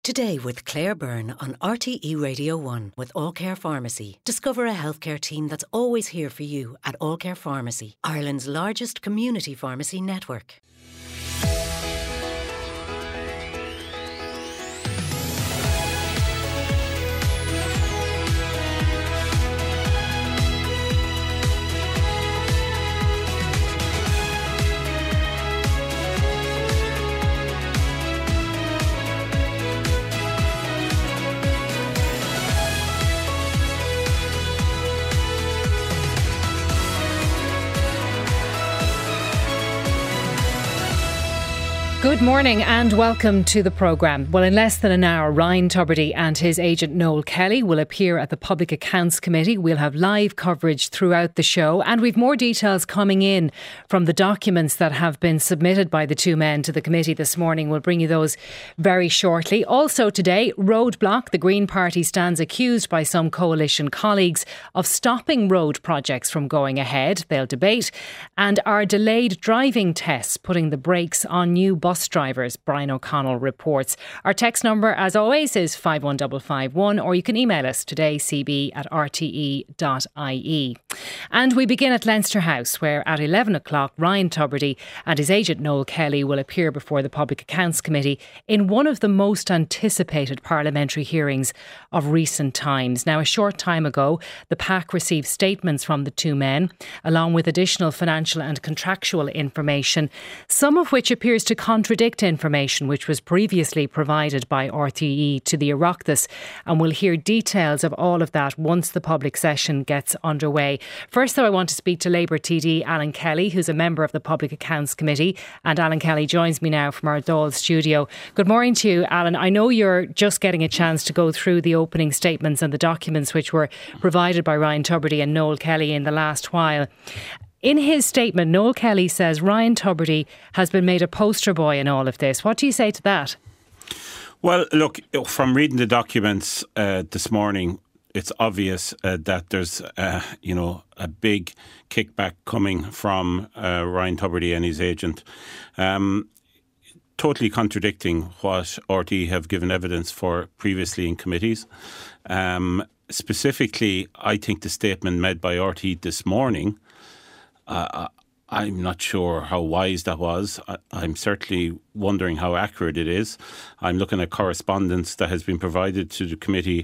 Today with Claire Byrne on RTE Radio 1 with All Care Pharmacy. Discover a healthcare team that's always here for you at All Care Pharmacy, Ireland's largest community pharmacy network. Good morning and welcome to the programme. Well, in less than an hour, Ryan Tubridy and his agent Noel Kelly will appear at the Public Accounts Committee. We'll have live coverage throughout the show, and we've more details coming in from the documents that have been submitted by the two men to the committee this morning. We'll bring you those very shortly. Also today, Roadblock. The Green Party stands accused by some coalition colleagues of stopping road projects from going ahead. They'll debate. And our delayed driving tests putting the brakes on new bus drivers, Brian O'Connell reports. Our text number, as always, is 51551, or you can email us today, cb@rte.ie. And we begin at Leinster House, where at 11 o'clock, Ryan Tubridy and his agent Noel Kelly will appear before the Public Accounts Committee in one of the most anticipated parliamentary hearings of recent times. Now, a short time ago, the PAC received statements from the two men, along with additional financial and contractual information, some of which appears to contradict information which was previously provided by RTE to the Oireachtas, and we'll hear details of all of that once the public session gets underway. First, though, I want to speak to Labour TD Alan Kelly, who's a member of the Public Accounts Committee, and Alan Kelly joins me now from our Dáil studio. Good morning to you, Alan. I know you're just getting a chance to go through the opening statements and the documents which were provided by Ryan Tubridy and Noel Kelly in the last while. In his statement, Noel Kelly says Ryan Tubridy has been made a poster boy in all of this. What do you say to that? Well, look, from reading the documents this morning, it's obvious that there's, a big kickback coming from Ryan Tubridy and his agent. Totally contradicting what RTE have given evidence for previously in committees. Specifically, I think the statement made by RTE this morning, I'm not sure how wise that was. I'm certainly wondering how accurate it is. I'm looking at correspondence that has been provided to the committee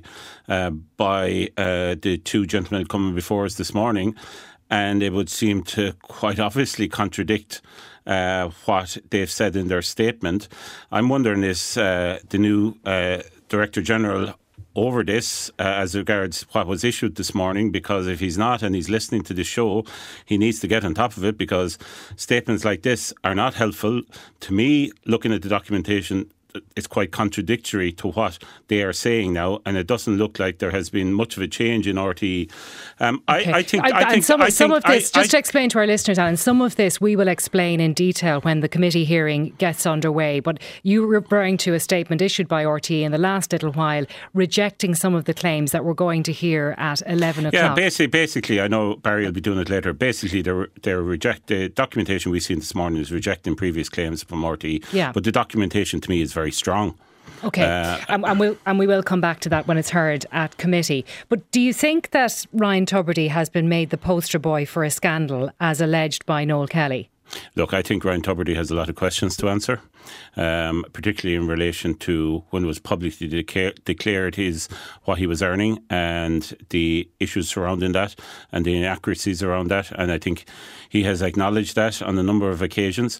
by the two gentlemen coming before us this morning, and it would seem to quite obviously contradict what they've said in their statement. I'm wondering, is the new Director General over this as regards what was issued this morning, because if he's not and he's listening to the show, he needs to get on top of it, because statements like this are not helpful. To me, looking at the documentation, it's quite contradictory to what they are saying now, and it doesn't look like there has been much of a change in RTE. I think some of this, just to explain to our listeners, Alan, some of this we will explain in detail when the committee hearing gets underway. But you were referring to a statement issued by RTE in the last little while, rejecting some of the claims that we're going to hear at 11 o'clock. Yeah, basically, I know Barry will be doing it later. Basically, the documentation we've seen this morning is rejecting previous claims from RTE. Yeah. But the documentation to me is very strong. Okay, and we will come back to that when it's heard at committee. But do you think that Ryan Tubridy has been made the poster boy for a scandal as alleged by Noel Kelly? Look, I think Ryan Tubridy has a lot of questions to answer, particularly in relation to when it was publicly declared what he was earning and the issues surrounding that and the inaccuracies around that. And I think he has acknowledged that on a number of occasions.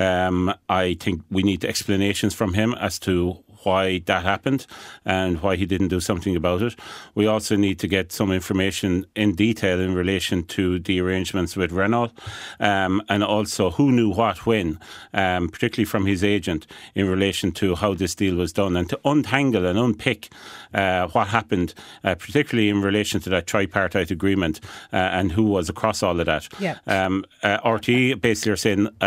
I think we need explanations from him as to why that happened and why he didn't do something about it. We also need to get some information in detail in relation to the arrangements with Renault, and also who knew what when, particularly from his agent, in relation to how this deal was done, and to untangle and unpick what happened, particularly in relation to that tripartite agreement and who was across all of that. Yeah. RTE basically are saying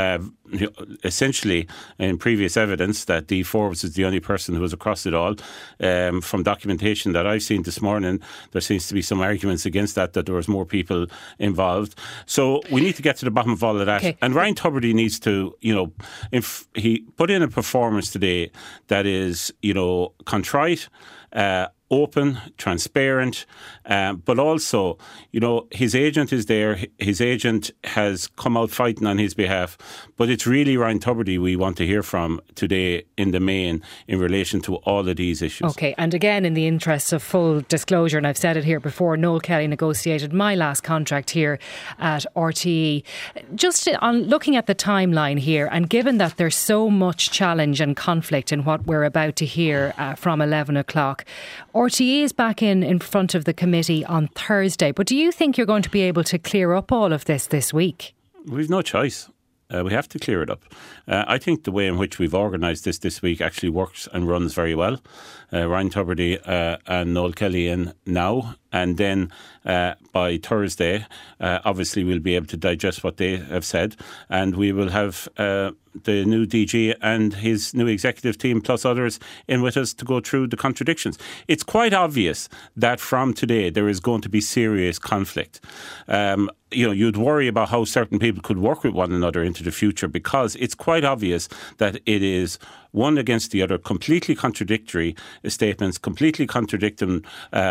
essentially in previous evidence that Dee Forbes is the only person who was across it all. From documentation that I've seen this morning, there seems to be some arguments against that there was more people involved. So we need to get to the bottom of all of that. Okay. And Ryan Tubridy needs to, if he put in a performance today that is, contrite, open, transparent, but also, his agent is there. His agent has come out fighting on his behalf. But it's really Ryan Tubridy we want to hear from today in the main in relation to all of these issues. OK, and again, in the interest of full disclosure, and I've said it here before, Noel Kelly negotiated my last contract here at RTE. Just on looking at the timeline here, and given that there's so much challenge and conflict in what we're about to hear from 11 o'clock, RTE is back in front of the committee on Thursday. But do you think you're going to be able to clear up all of this week? We've no choice. We have to clear it up. I think the way in which we've organised this week actually works and runs very well. Ryan Tubridy and Noel Kelly in now, and then by Thursday, obviously we'll be able to digest what they have said, and we will have the new DG and his new executive team plus others in with us to go through the contradictions. It's quite obvious that from today there is going to be serious conflict. You'd worry about how certain people could work with one another into the future, because it's quite obvious that it is one against the other, completely contradictory statements, completely contradicting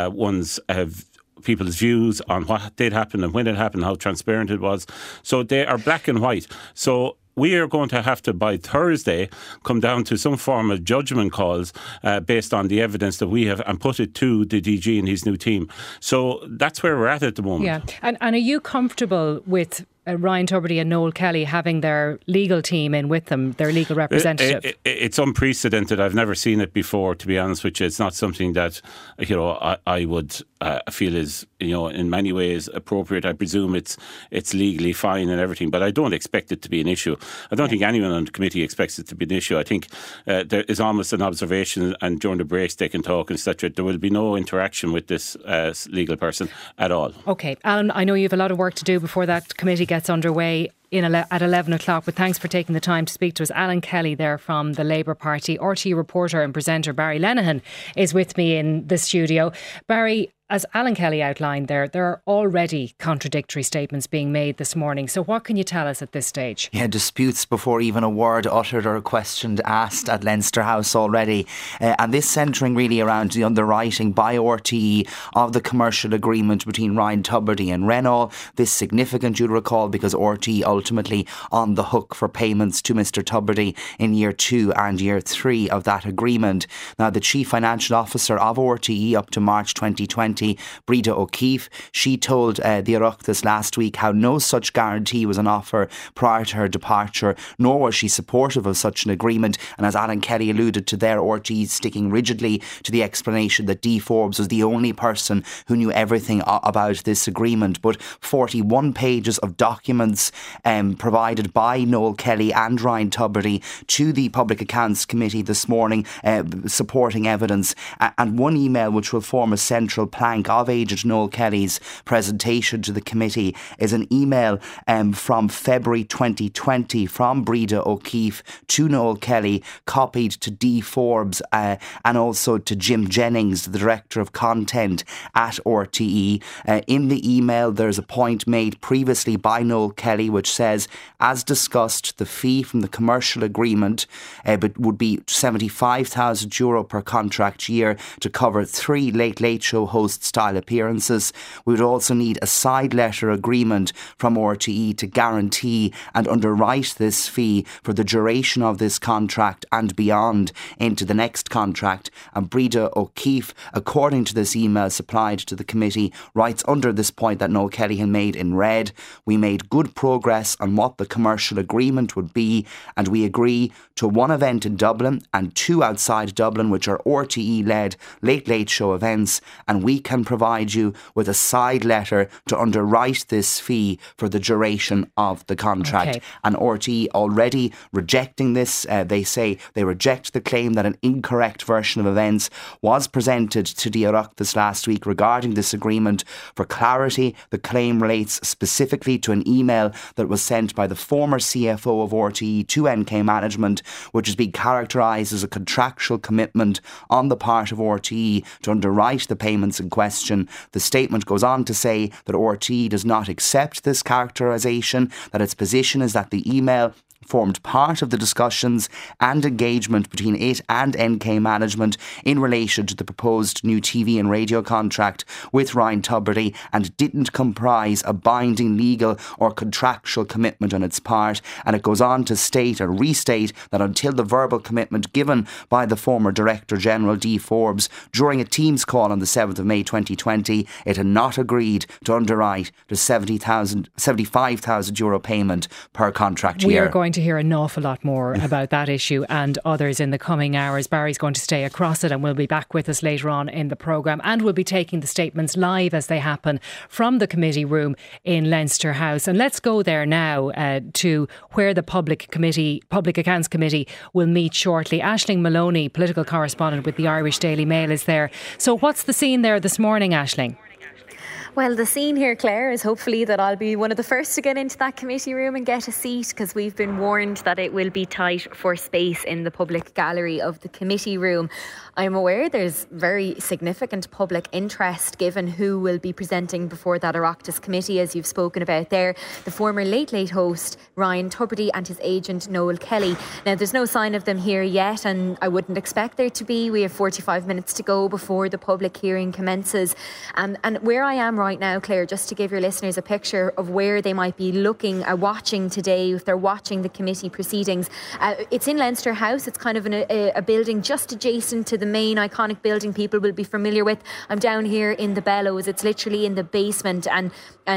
people's views on what did happen and when it happened, how transparent it was. So they are black and white. So we are going to have to, by Thursday, come down to some form of judgment calls based on the evidence that we have and put it to the DG and his new team. So that's where we're at the moment. Yeah. And are you comfortable with Ryan Tubridy and Noel Kelly having their legal team in with them, their legal representative? It's unprecedented. I've never seen it before, to be honest with you. It's not something that I would feel is in many ways appropriate. I presume it's legally fine and everything, but I don't expect it to be an issue. I don't think anyone on the committee expects it to be an issue. I think there is almost an observation, and during the breaks they can talk, etc. There will be no interaction with this legal person at all. OK, Alan, I know you have a lot of work to do before that committee gets underway at 11 o'clock, but thanks for taking the time to speak to us. Alan Kelly there from the Labour Party. RTE reporter and presenter Barry Lenihan is with me in the studio. Barry, as Alan Kelly outlined there are already contradictory statements being made this morning. So what can you tell us at this stage? Yeah, disputes before even a word uttered or a question asked at Leinster House already. And this centring really around the underwriting by RTE of the commercial agreement between Ryan Tubridy and Renault. This significant, you'll recall, because RTE ultimately on the hook for payments to Mr Tubridy in year 2 and year 3 of that agreement. Now, the Chief Financial Officer of RTE up to March 2020, Breda O'Keefe, she told the Oireachtas last week how no such guarantee was on offer prior to her departure, nor was she supportive of such an agreement. And as Alan Kelly alluded to there, RTE sticking rigidly to the explanation that Dee Forbes was the only person who knew everything about this agreement. But 41 pages of documents provided by Noel Kelly and Ryan Tubridy to the Public Accounts Committee this morning, supporting evidence, and one email which will form a central plank of Agent Noel Kelly's presentation to the committee is an email from February 2020 from Breda O'Keefe to Noel Kelly, copied to Dee Forbes and also to Jim Jennings, the Director of Content at RTE. In the email, there's a point made previously by Noel Kelly which says, as discussed, the fee from the commercial agreement would be €75,000 per contract year to cover 3 Late Show host style appearances. We would also need a side letter agreement from RTE to guarantee and underwrite this fee for the duration of this contract and beyond into the next contract. And Breda O'Keefe, according to this email supplied to the committee, writes under this point that Noel Kelly had made in red, we made good progress on what the commercial agreement would be, and we agree to 1 event in Dublin and 2 outside Dublin, which are RTE-led Late Show events, and we can provide you with a side letter to underwrite this fee for the duration of the contract. Okay. And RTE already rejecting this. They say they reject the claim that an incorrect version of events was presented to the Oireachtas last week regarding this agreement. For clarity, the claim relates specifically to an email that was sent by the former CFO of RTE to NK Management, which has been characterised as a contractual commitment on the part of RTE to underwrite the payments in question. The statement goes on to say that RTE does not accept this characterisation, that its position is that the email formed part of the discussions and engagement between it and NK Management in relation to the proposed new TV and radio contract with Ryan Tubridy and didn't comprise a binding legal or contractual commitment on its part. And it goes on to state and restate that until the verbal commitment given by the former Director General D. Forbes during a Teams call on the 7th of May 2020, it had not agreed to underwrite the €75,000 payment per contract year. We are going to hear an awful lot more about that issue and others in the coming hours. Barry's going to stay across it and will be back with us later on in the programme, and we'll be taking the statements live as they happen from the committee room in Leinster House. And let's go there now to where the Public Accounts Committee will meet shortly. Aisling Maloney, political correspondent with the Irish Daily Mail, is there. So what's the scene there this morning, Aisling? Well, the scene here, Claire, is hopefully that I'll be one of the first to get into that committee room and get a seat, because we've been warned that it will be tight for space in the public gallery of the committee room. I'm aware there's very significant public interest given who will be presenting before that Oireachtas committee, as you've spoken about there. The former Late Late host, Ryan Tubridy, and his agent, Noel Kelly. Now, there's no sign of them here yet, and I wouldn't expect there to be. We have 45 minutes to go before the public hearing commences. And where I am right now, Claire, just to give your listeners a picture of where they might be looking, watching today, if they're watching the committee proceedings. It's in Leinster House. It's kind of a building just adjacent to the main iconic building people will be familiar with. I'm down here in the Bellows. It's literally in the basement, and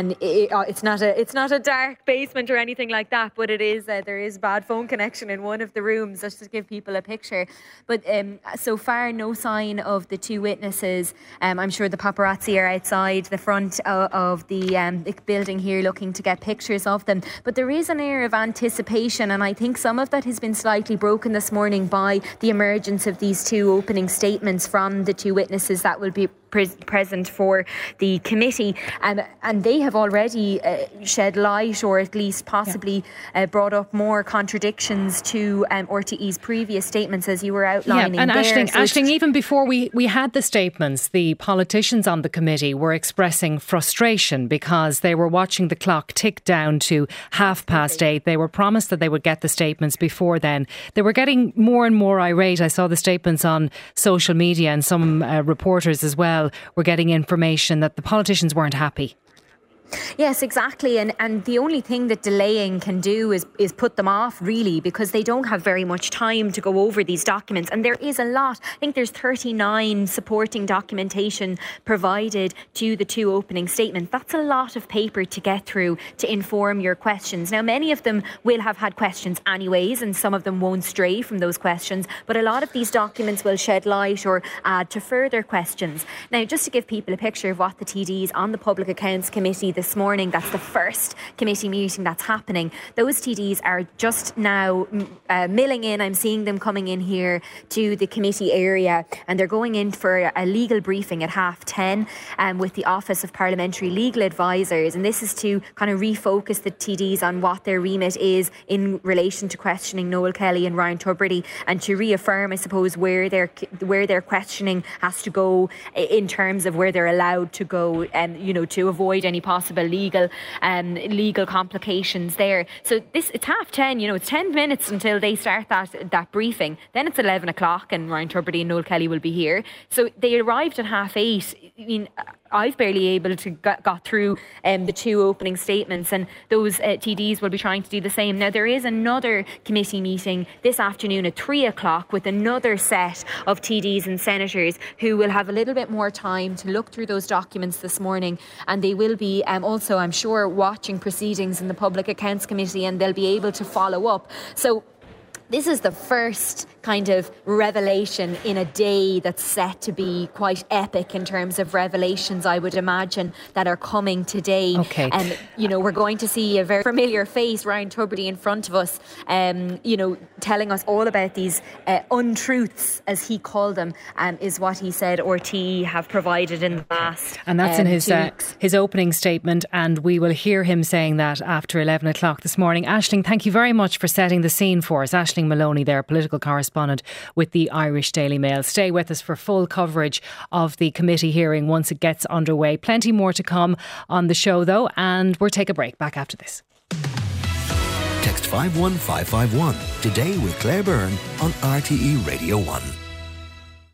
it's not a dark basement or anything like that, but it is. There is bad phone connection in one of the rooms, just to give people a picture. But so far, no sign of the two witnesses. I'm sure the paparazzi are outside the front of the building here looking to get pictures of them. But there is an air of anticipation, and I think some of that has been slightly broken this morning by the emergence of these two opening statements from the two witnesses that will be present for the committee, and they have already shed light, or at least possibly brought up more contradictions to RTE's previous statements, as you were outlining. And there. Aisling, even before we had the statements, the politicians on the committee were expressing frustration because they were watching the clock tick down to 8:30. They were promised that they would get the statements before then. They were getting more and more irate. I saw the statements on social media, and some reporters as well were getting information that the politicians weren't happy. Yes, exactly. And the only thing that delaying can do is put them off, really, because they don't have very much time to go over these documents. And there is a lot. I think there's 39 supporting documentation provided to the two opening statements. That's a lot of paper to get through to inform your questions. Now, many of them will have had questions anyways, and some of them won't stray from those questions. But a lot of these documents will shed light or add to further questions. Now, just to give people a picture of what the TDs on the Public Accounts Committee this morning, that's the first committee meeting that's happening. Those TDs are just now milling in. I'm seeing them coming in here to the committee area, and they're going in for a legal briefing at 10:30 with the Office of Parliamentary Legal Advisors, and this is to kind of refocus the TDs on what their remit is in relation to questioning Noel Kelly and Ryan Tubridy, and to reaffirm, I suppose, where their questioning has to go in terms of where they're allowed to go, and to avoid any possible legal complications there. So it's 10:30. It's 10 minutes until they start that briefing. Then it's 11 o'clock, and Ryan Tubridy and Noel Kelly will be here. So they arrived at 8:30. I mean, I've barely able to got through the two opening statements, and those TDs will be trying to do the same. Now, there is another committee meeting this afternoon at 3 o'clock with another set of TDs and senators who will have a little bit more time to look through those documents this morning, and they will be also, I'm sure, watching proceedings in the Public Accounts Committee, and they'll be able to follow up. So This is the first kind of revelation in a day that's set to be quite epic in terms of revelations, I would imagine, that are coming today. Okay. And, we're going to see a very familiar face, Ryan Tubridy, in front of us, telling us all about these untruths, as he called them, is what he said RTE have provided in the past. And that's in his opening statement, and we will hear him saying that after 11 o'clock this morning. Aisling, thank you very much for setting the scene for us. Aisling Maloney there, political correspondent with the Irish Daily Mail. Stay with us for full coverage of the committee hearing once it gets underway. Plenty more to come on the show though, and we'll take a break. Back after this. Text 51551 today with Claire Byrne on RTE Radio 1.